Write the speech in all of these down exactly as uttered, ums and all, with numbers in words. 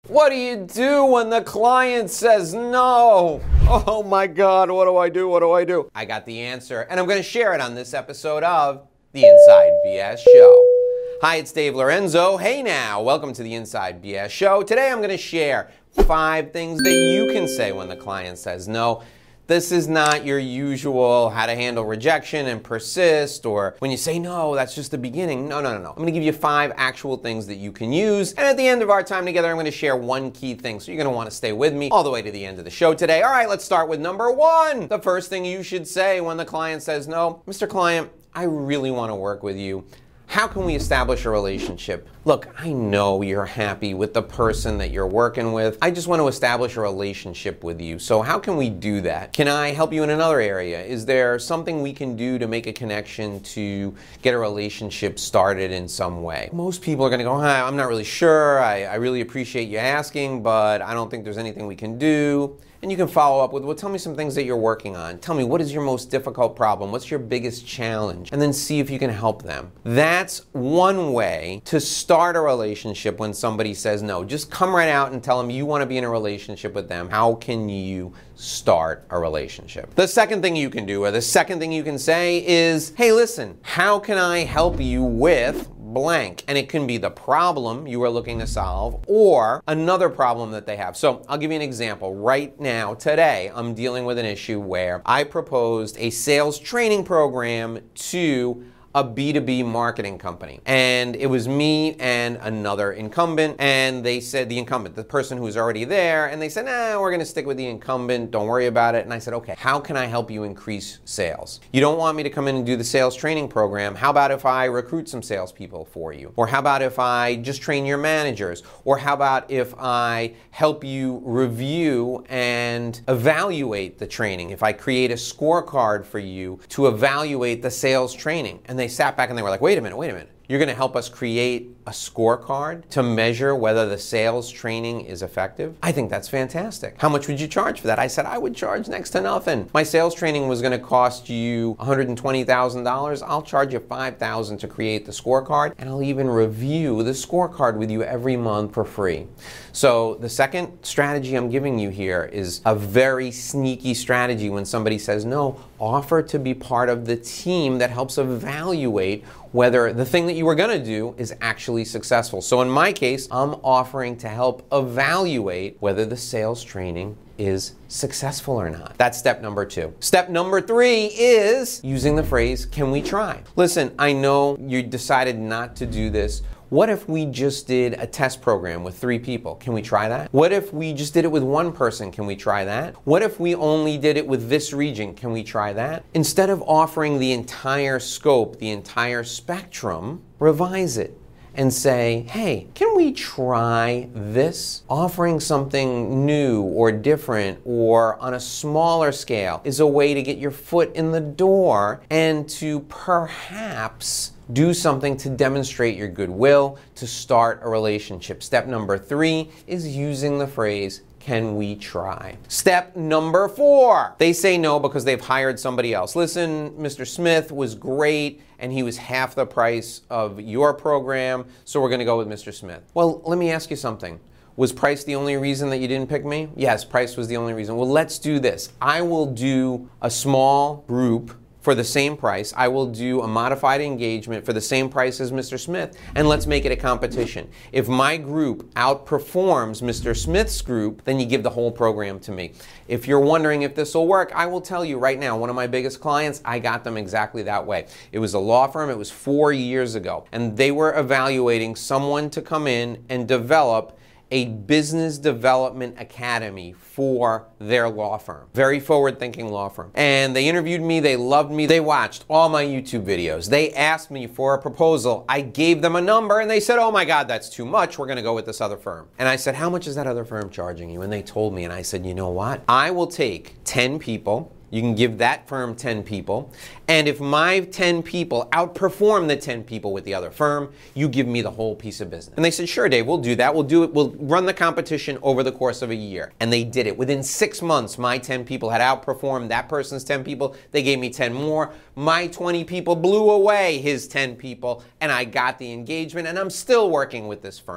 What do you do when the client says no? Oh my God, what do I do? What do I do? I got the answer, and I'm going to share it on this episode of The Inside B S Show. Hi, it's Dave Lorenzo. Hey now, welcome to The Inside B S Show. Today I'm going to share five things that you can say when the client says no. This is not your usual how to handle rejection and persist, or when you say no, that's just the beginning. No, no, no, no. I'm going to give you five actual things that you can use. And at the end of our time together, I'm going to share one key thing. So you're going to want to stay with me all the way to the end of the show today. All right, let's start with number one. The first thing you should say when the client says no, Mister Client, I really want to work with you. How can we establish a relationship? Look, I know you're happy with the person that you're working with. I just want to establish a relationship with you. So how can we do that? Can I help you in another area? Is there something we can do to make a connection to get a relationship started in some way? Most people are going to go, Hi, I'm not really sure. I, I really appreciate you asking, but I don't think there's anything we can do. And you can follow up with, well, tell me some things that you're working on. Tell me, what is your most difficult problem? What's your biggest challenge? And then see if you can help them. That's one way to start a relationship when somebody says no. Just come right out and tell them you want to be in a relationship with them. How can you start a relationship? The second thing you can do, or the second thing you can say is, hey, listen, how can I help you with blank? And it can be the problem you are looking to solve or another problem that they have. So I'll give you an example. Right now, today, I'm dealing with an issue where I proposed a sales training program to a B two B marketing company. And it was me and another incumbent, and they said, the incumbent, the person who's already there, and they said, nah, we're gonna stick with the incumbent, don't worry about it. And I said, okay, how can I help you increase sales? You don't want me to come in and do the sales training program. How about if I recruit some salespeople for you? Or how about if I just train your managers? Or how about if I help you review and evaluate the training? If I create a scorecard for you to evaluate the sales training? And they sat back and they were like, wait a minute, wait a minute. You're going to help us create a scorecard to measure whether the sales training is effective? I think that's fantastic. How much would you charge for that? I said, I would charge next to nothing. My sales training was going to cost you one hundred twenty thousand dollars. I'll charge you five thousand dollars to create the scorecard, and I'll even review the scorecard with you every month for free. So the second strategy I'm giving you here is a very sneaky strategy when somebody says no. Offer to be part of the team that helps evaluate whether the thing that you were going to do is actually successful. So in my case, I'm offering to help evaluate whether the sales training is successful or not. That's step number two. Step number three is using the phrase, can we try? Listen, I know you decided not to do this. What if we just did a test program with three people? Can we try that? What if we just did it with one person? Can we try that? What if we only did it with this region? Can we try that? Instead of offering the entire scope, the entire spectrum, revise it and say, hey, can we try this? Offering something new or different or on a smaller scale is a way to get your foot in the door and to perhaps do something to demonstrate your goodwill, to start a relationship. Step number three is using the phrase, can we try? Step number four, they say no because they've hired somebody else. Listen, Mister Smith was great and he was half the price of your program, so we're gonna go with Mister Smith. Well, let me ask you something. Was price the only reason that you didn't pick me? Yes, price was the only reason. Well, let's do this. I will do a small group for the same price. I will do a modified engagement for the same price as Mister Smith, and let's make it a competition. If my group outperforms Mister Smith's group, then you give the whole program to me. If you're wondering if this will work, I will tell you right now, one of my biggest clients, I got them exactly that way. It was a law firm, it was four years ago, and they were evaluating someone to come in and develop a business development academy for their law firm. Very forward-thinking law firm. And they interviewed me, they loved me, they watched all my YouTube videos. They asked me for a proposal. I gave them a number and they said, oh my God, that's too much, we're gonna go with this other firm. And I said, how much is that other firm charging you? And they told me, and I said, you know what? I will take ten people, you can give that firm ten people, and if my ten people outperform the ten people with the other firm, you give me the whole piece of business. And they said, sure, Dave, we'll do that. We'll do it. We'll run the competition over the course of a year. And they did it. Within six months, my ten people had outperformed that person's ten people. They gave me ten more. My twenty people blew away his ten people, and I got the engagement, and I'm still working with this firm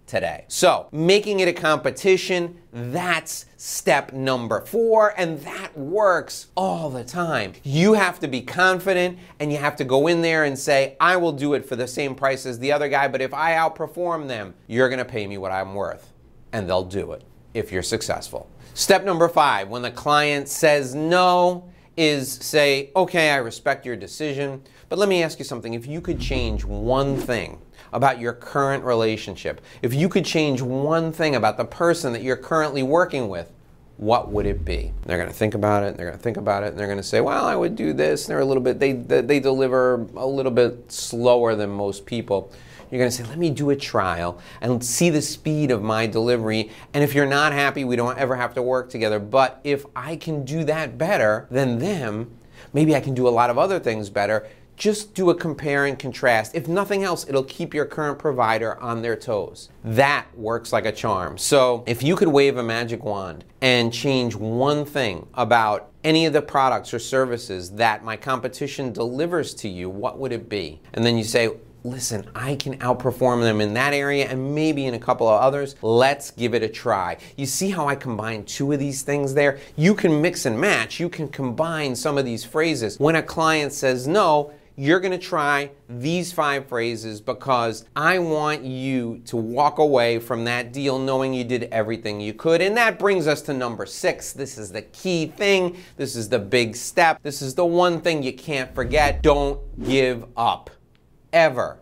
today. So, making it a competition, that's step number four, and that works all the time. You have to be confident, and you have to go in there and say, I will do it for the same price as the other guy, but if I outperform them, you're gonna pay me what I'm worth. And they'll do it if you're successful. Step number five, when the client says no, is say, okay, I respect your decision, but let me ask you something. If you could change one thing about your current relationship, if you could change one thing about the person that you're currently working with, what would it be? They're gonna think about it, and they're gonna think about it, and they're gonna say, well, I would do this, and they're a little bit, they, they deliver a little bit slower than most people. You're gonna say, let me do a trial and see the speed of my delivery, and if you're not happy, we don't ever have to work together, but if I can do that better than them, maybe I can do a lot of other things better. Just do a compare and contrast. If nothing else, it'll keep your current provider on their toes. That works like a charm. So if you could wave a magic wand and change one thing about any of the products or services that my competition delivers to you, what would it be? And then you say, listen, I can outperform them in that area and maybe in a couple of others. Let's give it a try. You see how I combine two of these things there? You can mix and match. You can combine some of these phrases. When a client says no, you're gonna try these five phrases because I want you to walk away from that deal knowing you did everything you could. And that brings us to number six. This is the key thing. This is the big step. This is the one thing you can't forget. Don't give up. Ever.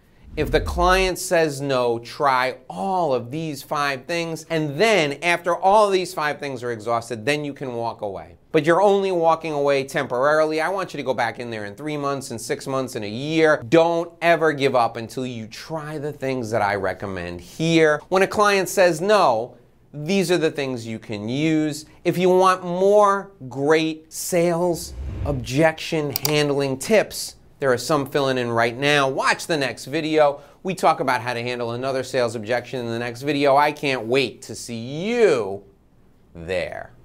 If the client says no, try all of these five things, and then after all of these five things are exhausted, then you can walk away. But you're only walking away temporarily. I want you to go back in there in three months, in six months, in a year. Don't ever give up until you try the things that I recommend here. When a client says no, these are the things you can use. If you want more great sales objection handling tips, there are some filling in right now. Watch the next video. We talk about how to handle another sales objection in the next video. I can't wait to see you there.